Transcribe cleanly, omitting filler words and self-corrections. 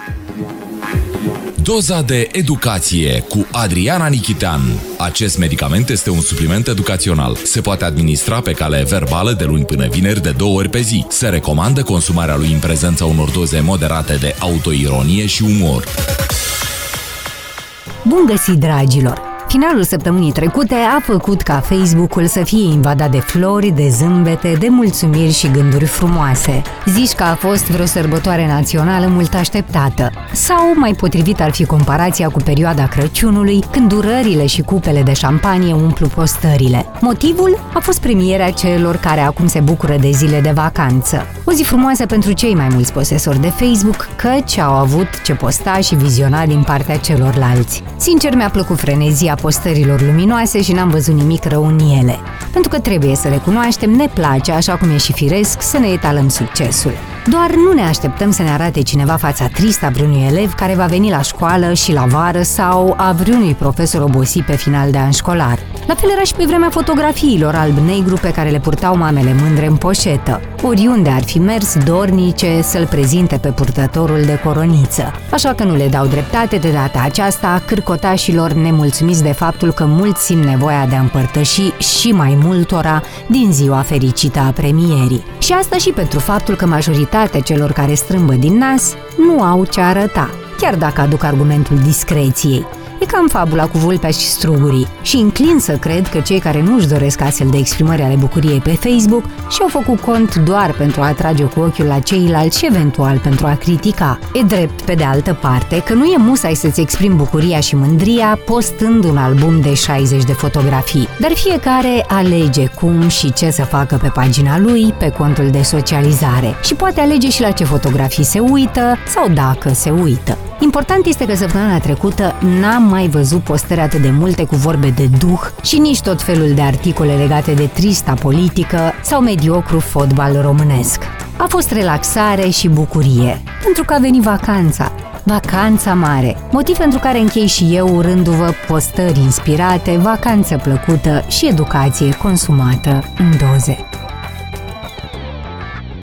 Doza de educație cu Adriana Nichitean. Acest medicament este un supliment educațional. Se poate administra pe cale verbală de luni până vineri de 2 ori pe zi. Se recomandă consumarea lui în prezența unor doze moderate de autoironie și umor. Bun găsit, dragilor! Finalul săptămânii trecute a făcut ca Facebook-ul să fie invadat de flori, de zâmbete, de mulțumiri și gânduri frumoase. Zici că a fost vreo sărbătoare națională mult așteptată. Sau, mai potrivit ar fi comparația cu perioada Crăciunului, când urările și cupele de șampanie umplu postările. Motivul a fost premierea celor care acum se bucură de zile de vacanță. O zi frumoasă pentru cei mai mulți posesori de Facebook, căci au avut ce posta și viziona din partea celorlalți. Sincer, mi-a plăcut frenezia postărilor luminoase și n-am văzut nimic rău în ele. Pentru că trebuie să recunoaștem, ne place, așa cum e și firesc, să ne etalăm succesul. Doar nu ne așteptăm să ne arate cineva fața tristă a vreunui elev care va veni la școală și la vară sau a vreunui profesor obosit pe final de an școlar. La fel era și pe vremea fotografiilor alb-negru pe care le purtau mamele mândre în poșetă. Oriunde ar fi mers, dornice să-l prezinte pe purtătorul de coroniță. Așa că nu le dau dreptate de data aceasta cârcotașilor nemulțumiți de faptul că mulți simt nevoia de a împărtăși și mai multora din ziua fericită a premierii. Și asta și pentru faptul că majoritatea celor care strâmbă din nas nu au ce arăta, chiar dacă aduc argumentul discreției. E ca în fabula cu vulpea și strugurii și înclin să cred că cei care nu își doresc astfel de exprimări ale bucuriei pe Facebook și-au făcut cont doar pentru a atrage cu ochiul la ceilalți și eventual pentru a critica. E drept, pe de altă parte, că nu e musai să-ți exprimi bucuria și mândria postând un album de 60 de fotografii, dar fiecare alege cum și ce să facă pe pagina lui, pe contul de socializare și poate alege și la ce fotografii se uită sau dacă se uită. Important este că săptămâna trecută n-am mai văzut postări atât de multe cu vorbe de duh și nici tot felul de articole legate de trista politică sau mediocru fotbal românesc. A fost relaxare și bucurie, pentru că a venit vacanța. Vacanța mare, motiv pentru care închei și eu urându-vă postări inspirate, vacanță plăcută și educație consumată în doze.